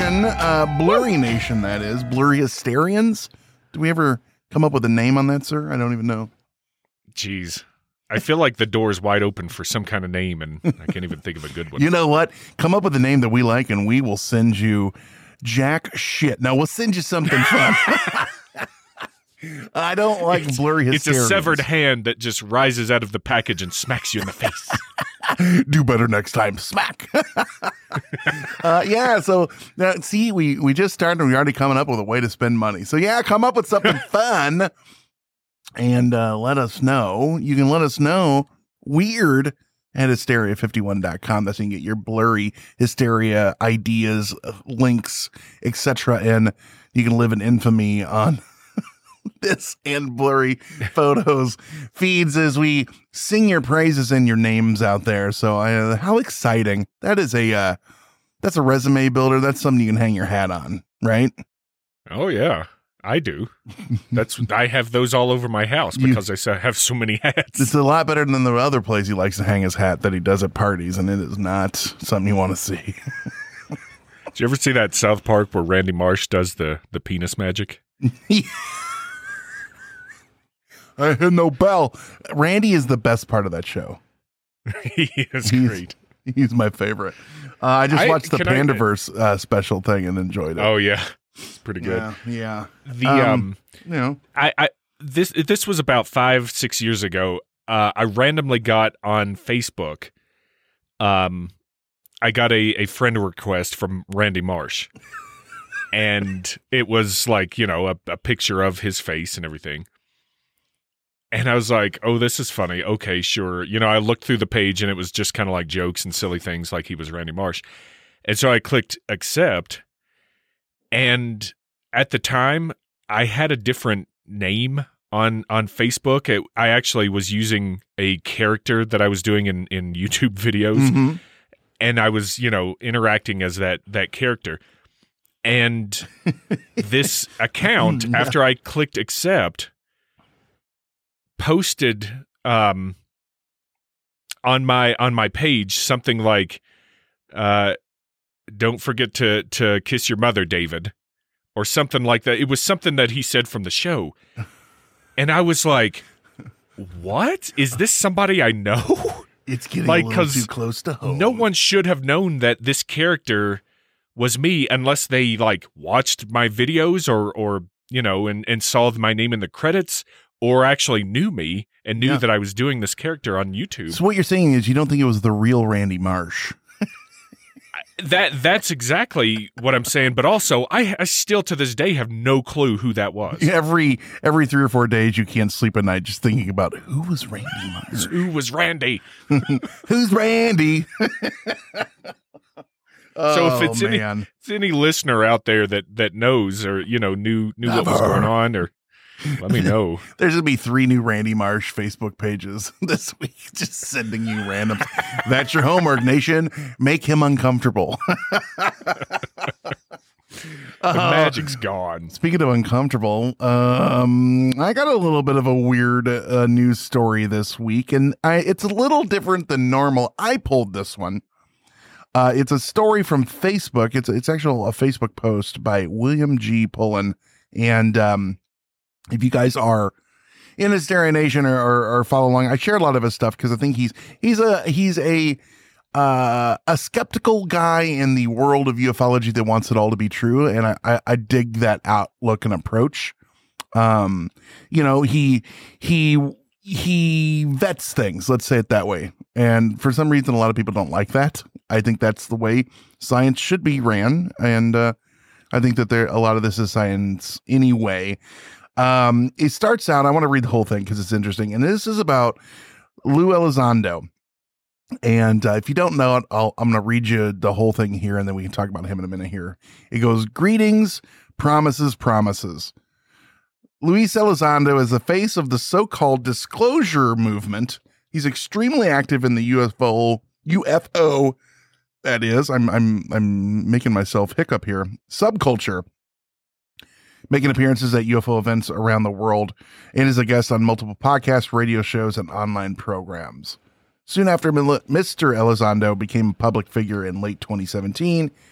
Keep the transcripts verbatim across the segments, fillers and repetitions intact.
Nation, uh, Blurry Nation, that is. Blurry Hysterians. Do we ever come up with a name on that, sir? I don't even know. Jeez. I feel like the door is wide open for some kind of name, and I can't even think of a good one. You know what? Come up with a name that we like, and we will send you jack shit. Now, we'll send you something fun. I don't like it's, Blurry Hysterians. It's a severed hand that just rises out of the package and smacks you in the face. Do better next time. Smack. uh, yeah, so uh, see, we, we just started and we're already coming up with a way to spend money. So yeah, come up with something fun and uh, let us know. You can let us know weird at hysteria fifty-one dot com. That's how you can get your Blurry Hysteria ideas, uh, links, et cetera. And you can live in infamy on this and Blurry photos feeds as we sing your praises and your names out there. So uh, how exciting. That is a, uh, that's a resume builder. That's something you can hang your hat on, right? Oh yeah, I do. That's, I have those all over my house because you, I have so many hats. It's a lot better than the other place he likes to hang his hat that he does at parties. And it is not something you want to see. Did you ever see that South Park where Randy Marsh does the, the penis magic? I hear no bell. Randy is the best part of that show. He is he's, great. He's my favorite. Uh, I just I, watched the Pandaverse I, uh, special thing and enjoyed it. Oh yeah, it's pretty good. Yeah, yeah. The um, um, you know, I, I this this was about five six years ago. Uh, I randomly got on Facebook. Um, I got a a friend request from Randy Marsh, and it was like you know a, a picture of his face and everything. And I was like, oh, this is funny. Okay, sure. You know, I looked through the page and it was just kind of like jokes and silly things like he was Randy Marsh. And so I clicked accept. And at the time, I had a different name on on Facebook. It, I actually was using a character that I was doing in, in YouTube videos. Mm-hmm. And I was, you know, interacting as that that character. And this account, no. after I clicked accept, posted um, on my on my page something like, uh, "Don't forget to to kiss your mother, David," or something like that. It was something that he said from the show, and I was like, "What? Is this somebody I know?" It's getting like, a little too close to home. No one should have known that this character was me unless they like watched my videos or or you know and and saw my name in the credits. Or actually knew me and knew yeah. that I was doing this character on YouTube. So what you're saying is you don't think it was the real Randy Marsh? that That's exactly what I'm saying. But also, I, I still to this day have no clue who that was. Every every three or four days, you can't sleep at night just thinking about who was Randy Marsh? Who was Randy? Who's Randy? So if it's oh, any, man. it's any listener out there that, that knows or, you know, knew knew Never. what was going on or let me know. There's going to be three new Randy Marsh Facebook pages this week, just sending you random. That's your homework, nation. Make him uncomfortable. The uh, magic's gone. Speaking of uncomfortable, um, I got a little bit of a weird uh, news story this week, and I, it's a little different than normal. I pulled this one. Uh, it's a story from Facebook. It's it's actually a Facebook post by William G. Pullen, and um, if you guys are in Hysteria Nation or, or, or follow along, I share a lot of his stuff because I think he's he's a he's a uh, a skeptical guy in the world of ufology that wants it all to be true, and I I, I dig that outlook and approach. Um, you know, he he he vets things. Let's say it that way. And for some reason, a lot of people don't like that. I think that's the way science should be ran, and uh, I think that there a lot of this is science anyway. Um, it starts out, I want to read the whole thing because it's interesting. And this is about Lou Elizondo. And uh, if you don't know it, I'll, I'm going to read you the whole thing here, and then we can talk about him in a minute here. It goes, greetings, promises, promises. Luis Elizondo is the face of the so-called disclosure movement. He's extremely active in the U F O, U F O, that is, I'm, I'm, I'm making myself hiccup here, subculture. Making appearances at U F O events around the world, and is a guest on multiple podcasts, radio shows, and online programs. Soon after Mister Elizondo became a public figure in late twenty seventeen,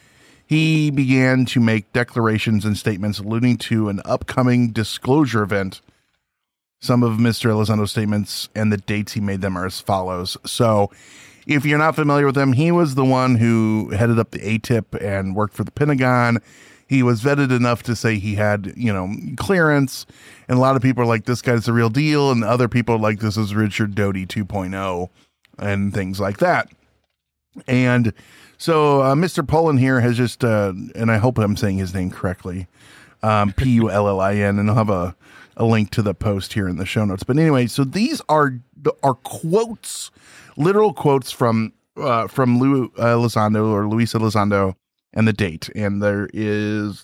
he began to make declarations and statements alluding to an upcoming disclosure event. Some of Mister Elizondo's statements and the dates he made them are as follows. So if you're not familiar with him, he was the one who headed up the A T I P and worked for the Pentagon. He was vetted enough to say he had, you know, clearance. And a lot of people are like, this guy's the real deal. And other people are like, this is Richard Doty two point oh and things like that. And so uh, Mister Pullin here has just, uh, and I hope I'm saying his name correctly, um, P U L L I N, and I'll have a, a link to the post here in the show notes. But anyway, so these are are quotes, literal quotes from uh, from Lou uh, Elizondo or Luis Elizondo and the date. And there is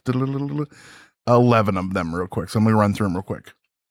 eleven of them real quick. So I'm going to run through them real quick.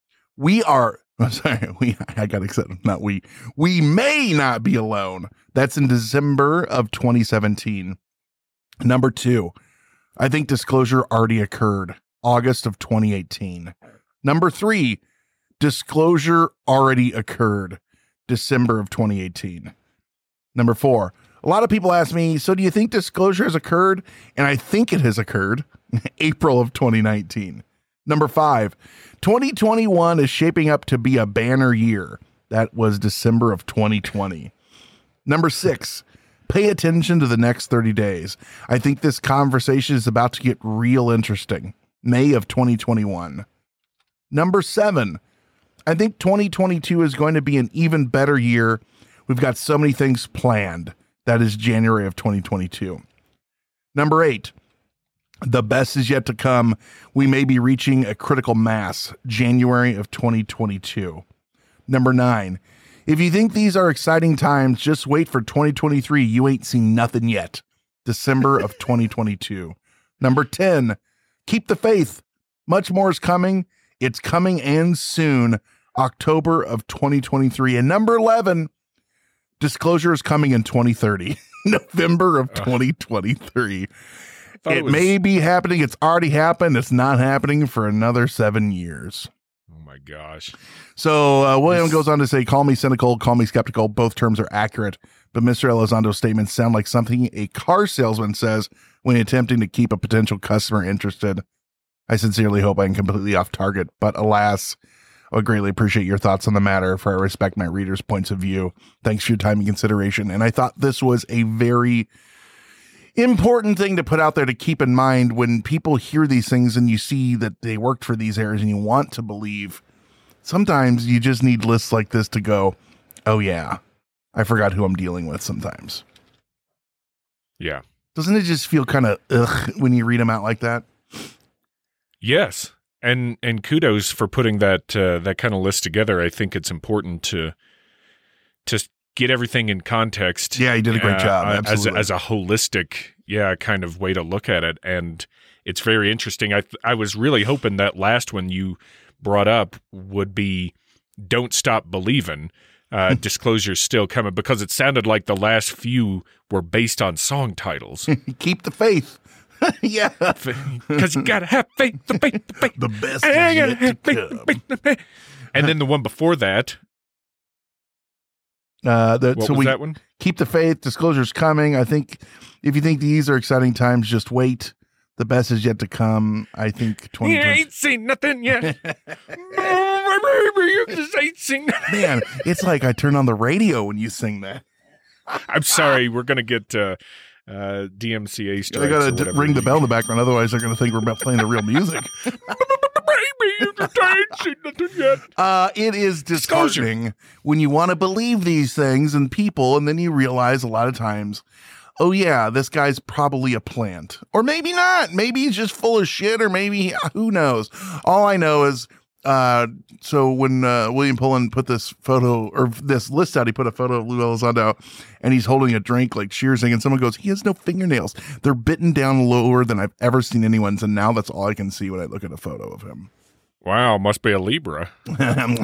We are, I'm sorry, we, I got excited. Not we, we may not be alone. That's in December of twenty seventeen. Number two, I think disclosure already occurred, August of twenty eighteen. Number three, disclosure already occurred, December of twenty eighteen. Number four, a lot of people ask me, so do you think disclosure has occurred? And I think it has occurred, April of twenty nineteen. Number five, twenty twenty-one is shaping up to be a banner year. That was December of twenty twenty. Number six, pay attention to the next thirty days. I think this conversation is about to get real interesting. May of twenty twenty-one. Number seven, I think twenty twenty-two is going to be an even better year. We've got so many things planned. That is January of twenty twenty-two. Number eight, the best is yet to come. We may be reaching a critical mass, January of twenty twenty-two. Number nine, if you think these are exciting times, just wait for twenty twenty-three. You ain't seen nothing yet, December of twenty twenty-two. Number ten, keep the faith. Much more is coming. It's coming and soon, October of twenty twenty-three. And number eleven, disclosure is coming in twenty thirty, November of twenty twenty-three. It, it was... may be happening. It's already happened. It's not happening for another seven years. Oh my gosh. So uh, William this... goes on to say, call me cynical, call me skeptical. Both terms are accurate, but Mister Elizondo's statements sound like something a car salesman says when attempting to keep a potential customer interested. I sincerely hope I'm completely off target, but alas, I would greatly appreciate your thoughts on the matter, for I respect my readers' points of view. Thanks for your time and consideration. And I thought this was a very important thing to put out there to keep in mind when people hear these things and you see that they worked for these areas and you want to believe. Sometimes you just need lists like this to go, oh yeah, I forgot who I'm dealing with sometimes. Yeah. Doesn't it just feel kind of ugh when you read them out like that? Yes. And and kudos for putting that uh, that kind of list together. I think it's important to to get everything in context. Yeah, you did a great uh, job. Absolutely. As a, as a holistic, yeah, kind of way to look at it. And it's very interesting. I I was really hoping that last one you brought up would be "Don't Stop Believing." Uh, disclosure's still coming, because it sounded like the last few were based on song titles. Keep the faith. Yeah, because you gotta have faith, the faith, the faith. The best is yet to come. Faith, the faith. And then the one before that. Uh, the, what so was we that one? Keep the faith. Disclosure's coming. I think if you think these are exciting times, just wait. The best is yet to come. I think twenty. You ain't seen nothing yet. You just ain't seen nothing. Man, it's like I turn on the radio when you sing that. I'm sorry. We're gonna get. Uh, Uh, D M C A strikes. I gotta d- ring the bell in the background, otherwise they're gonna think we're playing the real music. uh, it is disheartening when you want to believe these things and people, and then you realize a lot of times, oh yeah, this guy's probably a plant, or maybe not. Maybe he's just full of shit, or maybe who knows. All I know is. Uh, so when uh, William Pullin put this photo or this list out, he put a photo of Lou Elizondo and he's holding a drink like cheersing, and someone goes, he has no fingernails. They're bitten down lower than I've ever seen anyone's, and now that's all I can see when I look at a photo of him. Wow, must be a Libra. um,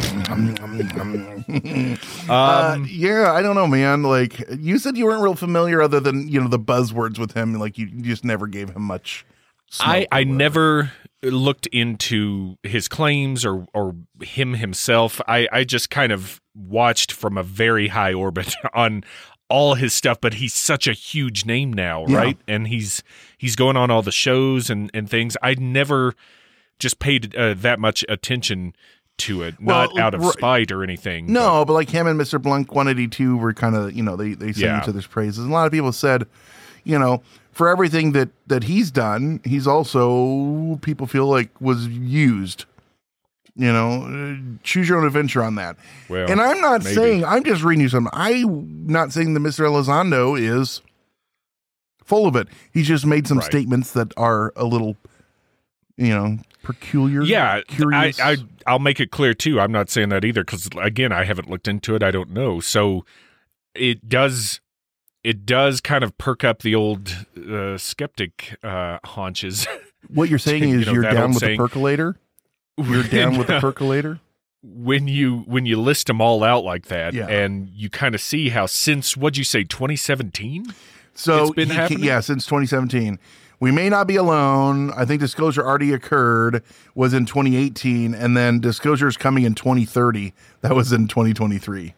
uh, yeah, I don't know, man. Like, you said you weren't real familiar other than, you know, the buzzwords with him. Like, you, you just never gave him much. I, I never looked into his claims or or him himself. I, I just kind of watched from a very high orbit on all his stuff, but he's such a huge name now, Yeah. right? And he's he's going on all the shows and, and things. I never just paid uh, that much attention to it, not Well, out of right. spite or anything. No, but like him and Mister Blank one eighty-two were kind of, you know, they, they sing Yeah. each other's praises. And a lot of people said, you know, for everything that, that he's done, he's also, people feel like, was used. You know, uh, choose your own adventure on that. Well, and I'm not maybe. saying, I'm just reading you something. I'm not saying that Mister Elizondo is full of it. He's just made some Right. statements that are a little, you know, peculiar. Yeah, curious. I, I I'll make it clear too. I'm not saying that either because again, I haven't looked into it. I don't know. So it does it does kind of perk up the old uh, skeptic uh, haunches. What you're saying You is know, you're that down old with saying- the percolator? You're down with the percolator? when you when you list them all out like that, Yeah. and you kind of see how since what'd you say twenty seventeen? So, It's been he ca- happening? yeah, since twenty seventeen. We may not be alone. I think disclosure already occurred, was in twenty eighteen, and then disclosure is coming in twenty thirty. That was in twenty twenty-three.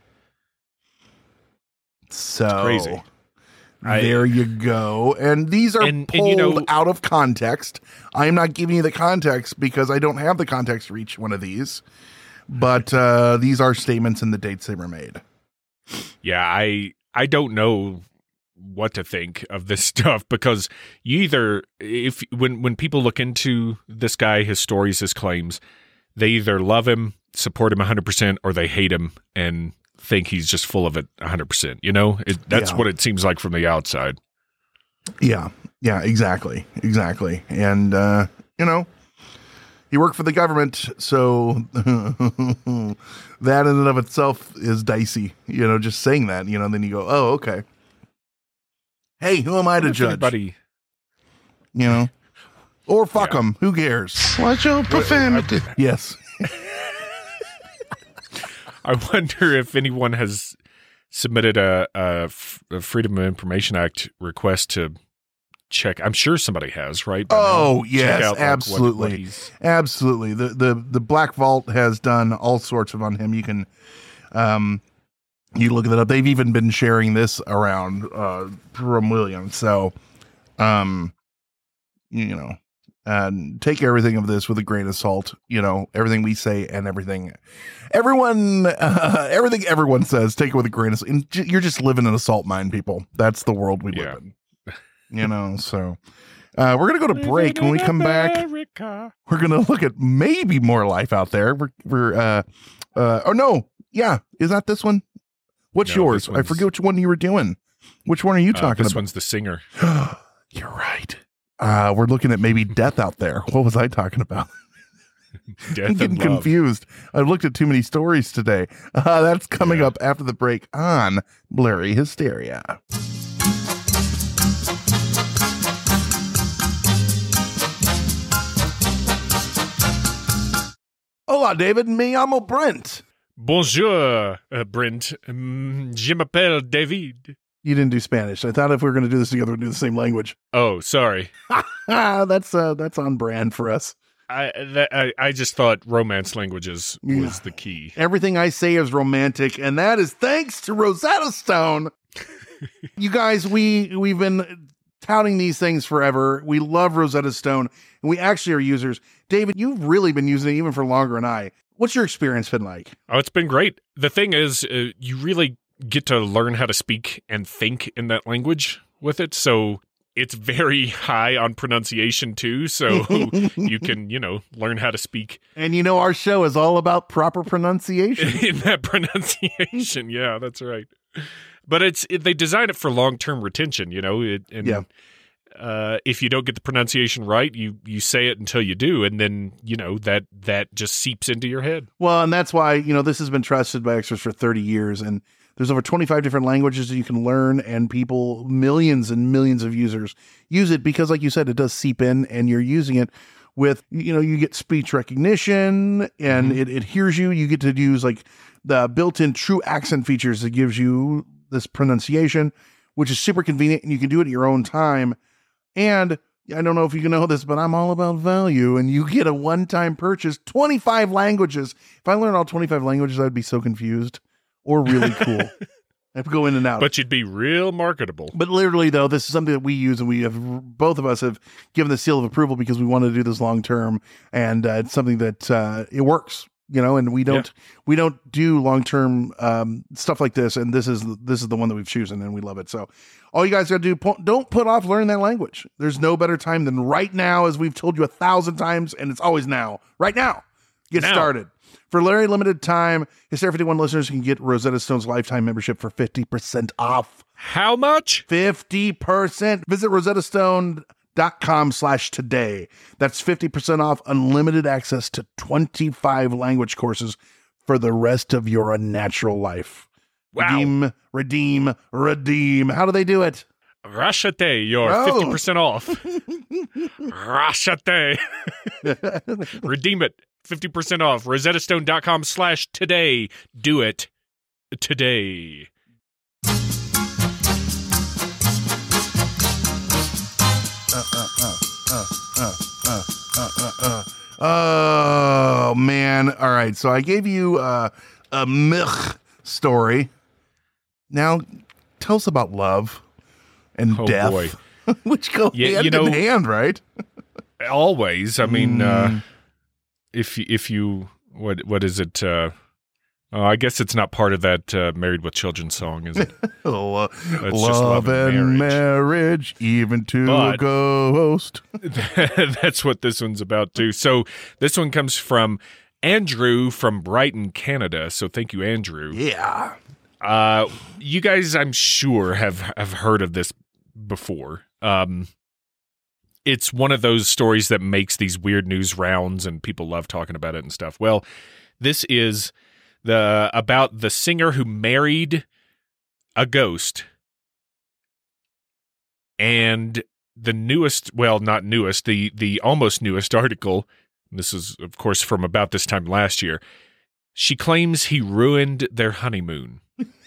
So crazy. I- there you go. And these are And- and, pulled you know- out of context. I am not giving you the context because I don't have the context for each one of these. But uh, these are statements and the dates they were made. Yeah, I I don't know what to think of this stuff because you either if when when people look into this guy, his stories, his claims, they either love him, support him one hundred percent, or they hate him and think he's just full of it one hundred percent. You know, it, that's Yeah. what it seems like from the outside. Yeah, yeah, exactly, exactly. And, uh, you know, he worked for the government, so that in and of itself is dicey, you know, just saying that, you know, and then you go, oh, okay. Hey, who am I to If judge? anybody- You know? Or fuck Yeah. them, who cares? Watch your profanity. Yes. I wonder if anyone has submitted a, a F- a Freedom of Information Act request to check. I'm sure somebody has, right? by now? Oh, Check yes, out, like, what- what absolutely. he's- Absolutely. The, the, the Black Vault has done all sorts of on him. You can, um, you look that up. They've even been sharing this around, uh, from William. So, um, you know, and take everything of this with a grain of salt, you know, everything we say and everything, everyone, uh, everything everyone says, take it with a grain of salt. And j- you're just living in a salt mine, people. That's the world we Yeah. live in, you know, so, uh, we're going to go to break. When we come back, America. we're going to look at maybe more life out there. We're, we're, uh, uh, oh no. Yeah. Is that this one? What's No, yours? this I one's- forget which one you were doing. Which one are you Uh, talking this about? one's the singer. You're right. Uh, we're looking at maybe death out there. What was I talking about? Death I'm getting and Love. confused. I've looked at too many stories today. Uh, that's coming Yeah. up after the break on Blurry Hysteria. Hola, David. Me llamo Brent. Bonjour, uh, Brent. Um, je m'appelle David. You didn't do Spanish. I thought if we were going to do this together, we'd do the same language. Oh, sorry. Ah, that's uh, that's on brand for us. I, that, I I just thought romance languages Yeah. was the key. Everything I say is romantic, and that is thanks to Rosetta Stone. You guys, we we've been touting these things forever. We love Rosetta Stone, and we actually are users. David, you've really been using it even for longer than I. What's your experience been like? Oh, it's been great. The thing is, uh, you really get to learn how to speak and think in that language with it. So it's very high on pronunciation too. So you can, you know, learn how to speak And you know, our show is all about proper pronunciation. in that pronunciation. Yeah, that's right. But it's it, they design it for long term retention. You know, it, and Yeah. uh, if you don't get the pronunciation right, you you say it until you do, and then you know that that just seeps into your head. Well, and that's why, you know, this has been trusted by experts for thirty years, and there's over twenty-five different languages that you can learn, and people, millions and millions of users use it because, like you said, it does seep in, and you're using it with, you know, you get speech recognition, and Mhm. it, it hears you. You get to use like the built-in true accent features that gives you this pronunciation, which is super convenient, and you can do it at your own time. And I don't know if you know this, but I'm all about value, and you get a one-time purchase, twenty-five languages. If I learned all twenty-five languages, I'd be so confused or really cool. I go in and out. But you'd be real marketable. But literally, though, this is something that we use, and we have both of us have given the seal of approval because we want to do this long term, and uh, it's something that uh, it works. You know, and we don't yeah. we don't do long term um, stuff like this, and this is this is the one that we've chosen, and we love it. So, all you guys got to do, don't put off learning that language. There's no better time than right now, as we've told you a thousand times, and it's always now. Right now, get now. started. For a very limited time, Hysteria fifty-one listeners can get Rosetta Stone's lifetime membership for fifty percent off. How much? fifty percent. Visit Rosetta Stone. Dot com slash today. That's fifty percent off unlimited access to twenty-five language courses for the rest of your unnatural life. Wow. Redeem, redeem, redeem. How do they do it? Rashate, you're Oh. fifty percent off. Rashate. Redeem it. fifty percent off. rosettastone.com slash today. Do it today. Uh, uh, uh, uh, uh, uh, uh, uh, uh. Oh, man. All right. So I gave you uh, a myth story. Now, tell us about love and Oh, death, boy. which go Yeah, hand you know- in hand, right? Always. I mean, Mm. uh, if you- if you what what is it? Uh, oh, I guess it's not part of that uh, Married with Children song, is it? Lo- just love love and and marriage. even to But- a ghost. That's what this one's about too. So this one comes from Andrew from Brighton, Canada. So thank you, Andrew. Yeah. Uh, you guys, I'm sure have have heard of this before. Um, it's one of those stories that makes these weird news rounds, and people love talking about it and stuff. Well, this is the about the singer who married a ghost, and the newest, well, not newest, the the almost newest article. This is, of course, from about this time last year. She claims he ruined their honeymoon.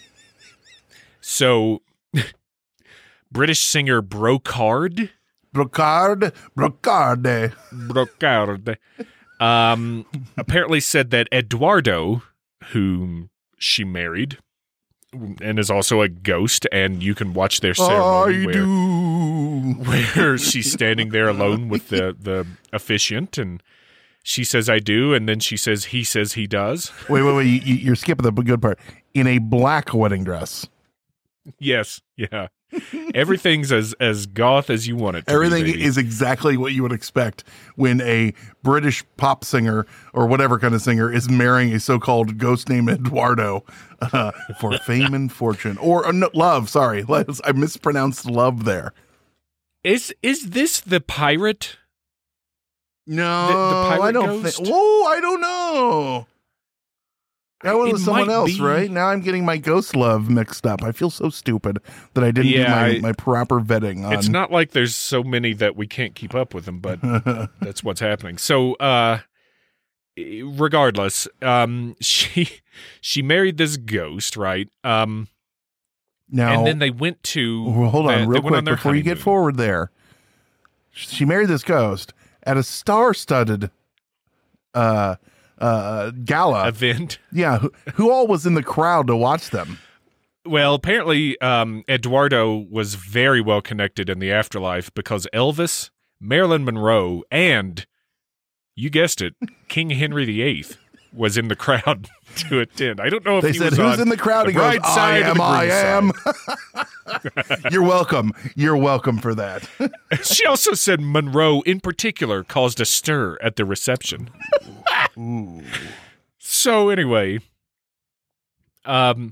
So, British singer Brocard, Brocard, Brocard. Brocard, um, apparently said that Eduardo, whom she married, and is also a ghost, and you can watch their ceremony I where, do. where she's standing there alone with the, the officiant, and she says, I do, and then she says, he says he does. Wait, wait, wait. You, you're skipping the good part. In a black wedding dress. Yes, yeah. Everything's as, as goth as you want it to Everything be, baby. is exactly what you would expect when a British pop singer or whatever kind of singer is marrying a so-called ghost named Eduardo uh, for fame and fortune. Or uh, no, love, sorry. I mispronounced love there. Is is this the pirate? No, The- the pirate I don't ghost? think. Whoa, I don't know. That one It was someone might else, be. right? Now I'm getting my ghost love mixed up. I feel so stupid that I didn't Yeah, do my, I- my proper vetting on. It's not like there's so many that we can't keep up with them, but that's what's happening. So, uh, regardless, um, she she married this ghost, right? Um, now, and then they went to. well, hold the- on, they real went on quick their before you get honeymoon. forward there. She married this ghost at a star-studded uh, uh, gala. event. Yeah, who, who all was in the crowd to watch them? Well, apparently, um, Eduardo was very well connected in the afterlife because Elvis, Marilyn Monroe, and you guessed it, King Henry the Eighth was in the crowd to attend. I don't know if They he said, was "Who's on in the crowd?" the He goes, bride "I side or am. the I am." groom side. You're welcome. You're welcome for that. She also said Monroe, in particular, caused a stir at the reception. Ooh. So anyway, um,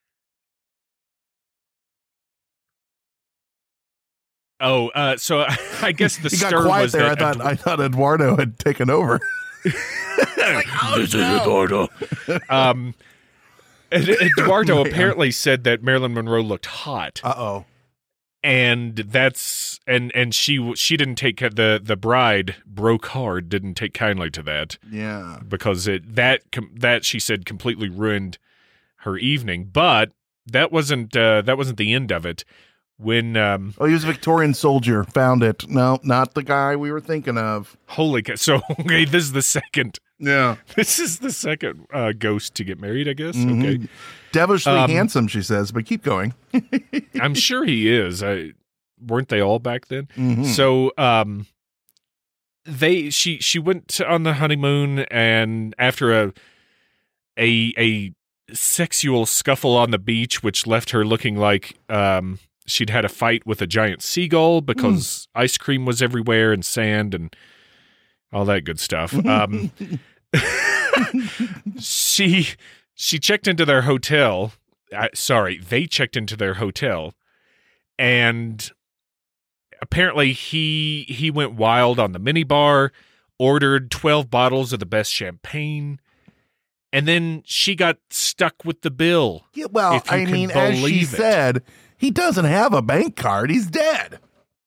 oh, uh, so I guess the He stir got quiet was there. I that thought I thought Eduardo had taken over. This is Eduardo. Um, Ed- Eduardo Man. apparently said that Marilyn Monroe looked hot, Uh oh. and that's and and she she didn't take the the bride Brocard didn't take kindly to that Yeah. because it that com- that she said completely ruined her evening. But that wasn't uh, that wasn't the end of it. When um, Oh, he was a Victorian soldier. Found it. No, not the guy we were thinking of. holy cow! So okay, this is the second Yeah. This is the second uh, ghost to get married, I guess. Mhm. Okay. Devilishly Um, handsome, she says, but keep going. I'm sure he is. I, weren't they all back then? Mhm. So um, they she she went on the honeymoon, and after a a a sexual scuffle on the beach, which left her looking like um, she'd had a fight with a giant seagull because mm. ice cream was everywhere and sand and all that good stuff. Um, she she checked into their hotel. Uh, sorry, they checked into their hotel, and apparently he he went wild on the minibar, ordered twelve bottles of the best champagne, and then she got stuck with the bill. Yeah, well, I mean, as she it. said, he doesn't have a bank card. He's dead.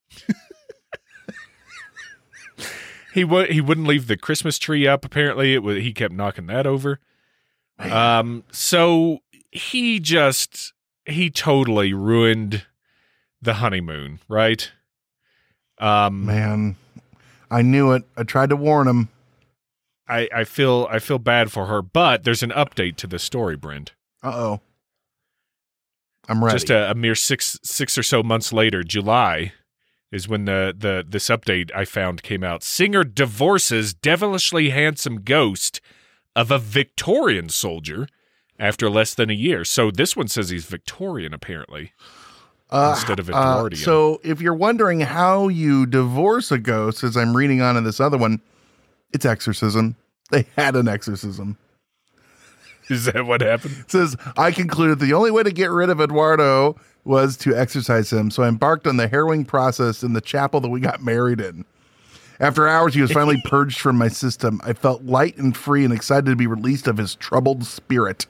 he w- he wouldn't leave the Christmas tree up. Apparently, it was, he kept knocking that over. Man. Um, so he just he totally ruined the honeymoon, right? Um, Man, I knew it. I tried to warn him. I, I feel I feel bad for her, but there's an update to the story, Brent. Uh-oh. I'm ready. Just a, a mere six six or so months later, July, is when the, the this update I found came out. Singer divorces devilishly handsome ghost of a Victorian soldier after less than a year. So this one says he's Victorian, apparently, uh, instead of Edwardian. Uh, so if you're wondering how you divorce a ghost, as I'm reading on in this other one, it's exorcism. They had an exorcism. Is that what happened? It says, I concluded the only way to get rid of Eduardo was to exorcise him, so I embarked on the harrowing process in the chapel that we got married in. After hours, he was finally purged from my system. I felt light and free and excited to be released of his troubled spirit.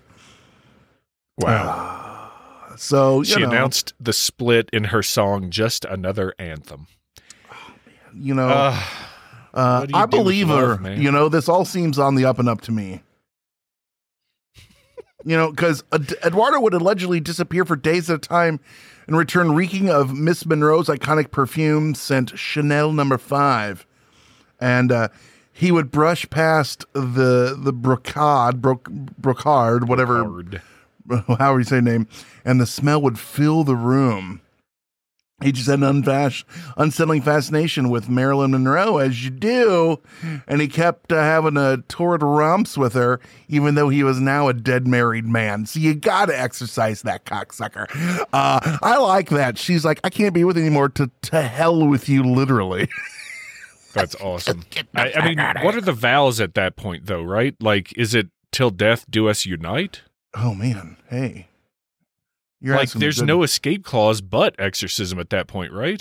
Wow. Uh, so, you She know, announced the split in her song, Just Another Anthem. You know, uh, uh, I believe her. Love, you know, this all seems on the up and up to me. You know, because Eduardo would allegedly disappear for days at a time and return reeking of Miss Monroe's iconic perfume scent Chanel number five. And uh, he would brush past the the brocade, bro, brocard, whatever, Brocard. however you say name, and the smell would fill the room. He just had an unfash- unsettling fascination with Marilyn Monroe, as you do, and he kept uh, having a torrid romps with her, even though he was now a dead married man. So you gotta exercise that cocksucker. Uh, I like that. She's like, I can't be with you anymore. To to hell with you, literally. That's awesome. I, I mean, what are the vows at that point, though? Right? Like, is it till death do us unite? Oh man, hey. You're like, there's good... no escape clause but exorcism at that point, right?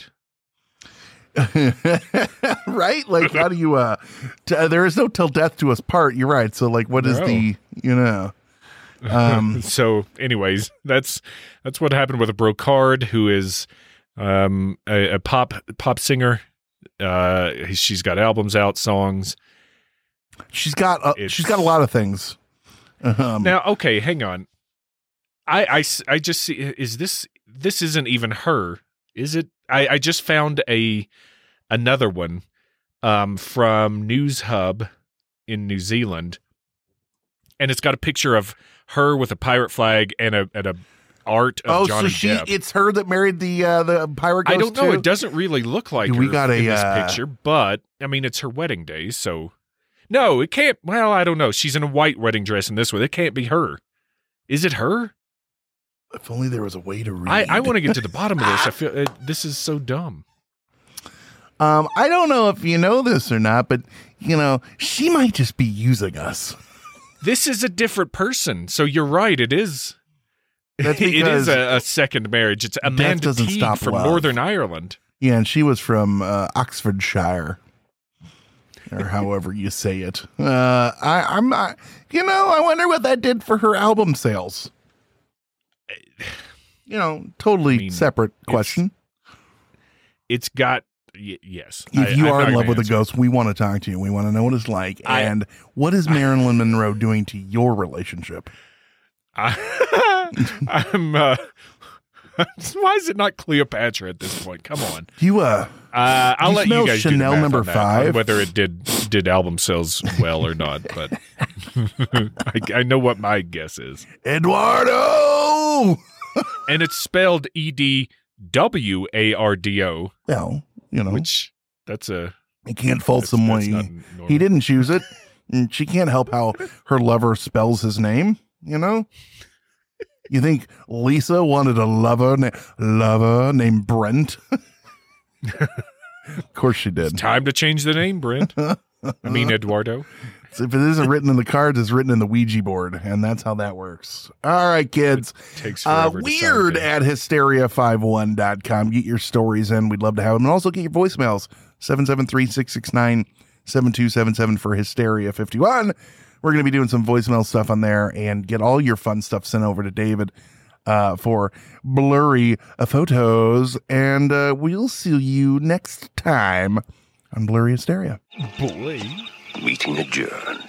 Right? Like, how do you, uh, t- uh, there is no till death do us part. You're right. So, like, what is no. the, you know, um, so anyways, that's, that's what happened with a Brocard, who is, um, a, a pop, pop singer. Uh, she's got albums out, songs. She's got, uh, she's got a lot of things. Um, now, okay, hang on. I, I, I just see, is this, this isn't even her, is it? I, I just found a, another one, um, from News Hub in New Zealand, and it's got a picture of her with a pirate flag and a, and a art of oh, Johnny so she, Depp. it's her that married the, uh, the pirate ghost I don't know. too? It doesn't really look like we her got a, in this uh, picture, but I mean, it's her wedding day, so no, it can't. Well, I don't know. She's in a white wedding dress in this one. It can't be her. Is it her? If only there was a way to read. I, I want to get to the bottom of this. I feel uh, this is so dumb. Um, I don't know if you know this or not, but you know, she might just be using us. This is a different person. So you're right. It is. That's it is a, a second marriage. It's Amanda Teague from love. Northern Ireland. Yeah, and she was from uh, Oxfordshire, or however you say it. Uh, I, I'm, I, you know, I wonder what that did for her album sales. You know, totally I mean, separate question. It's, it's got, y- yes. If I, you I'm are in love with answer. a ghost, we want to talk to you. We want to know what it's like. I, and what is Marilyn Monroe doing to your relationship? I, I'm, uh, why is it not Cleopatra at this point? Come on. You, uh, uh I'll you let smell you guys Chanel do the math number on that, five? on whether it did did album sales well or not, but I, I know what my guess is. Eduardo! And it's spelled E D W A R D O. Well, you know. Which, that's a... He can't fault that's, someone. that's He, he didn't choose it. And she can't help how her lover spells his name, you know? You think Lisa wanted a lover, na- lover named Brent? Of course she did. It's time to change the name, Brent. I mean, Eduardo. So if it isn't written in the cards, it's written in the Ouija board, and that's how that works. All right, kids. It takes Uh, forever to weird sound at hysteria five one dot com. Get your stories in. We'd love to have them. And also get your voicemails. seven seven three, six six nine, seven two seven seven for Hysteria fifty-one. We're going to be doing some voicemail stuff on there and get all your fun stuff sent over to David uh, for blurry uh, photos. And uh, we'll see you next time on Blurry Hysteria. Boy. Meeting adjourned.